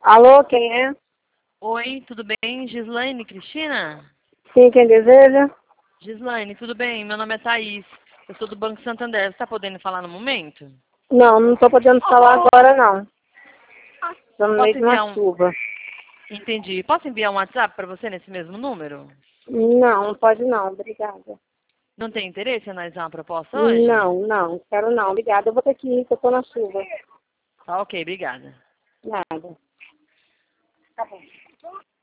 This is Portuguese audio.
Alô, quem é? Oi, tudo bem? Gislaine Cristina? Sim, quem deseja? Gislaine, tudo bem? Meu nome é Thaís. Eu sou do Banco Santander. Você está podendo falar no momento? Não, não estou podendo falar agora, não. Estou no meio Posso de uma enviar um... chuva. Entendi. Posso enviar um WhatsApp para você nesse mesmo número? Não, não pode não, obrigada. Não tem interesse em analisar uma proposta hoje? Não, não, quero não, obrigada. Eu vou ter que ir, que eu estou na chuva. Tá ok, obrigada. Nada. Tá bom.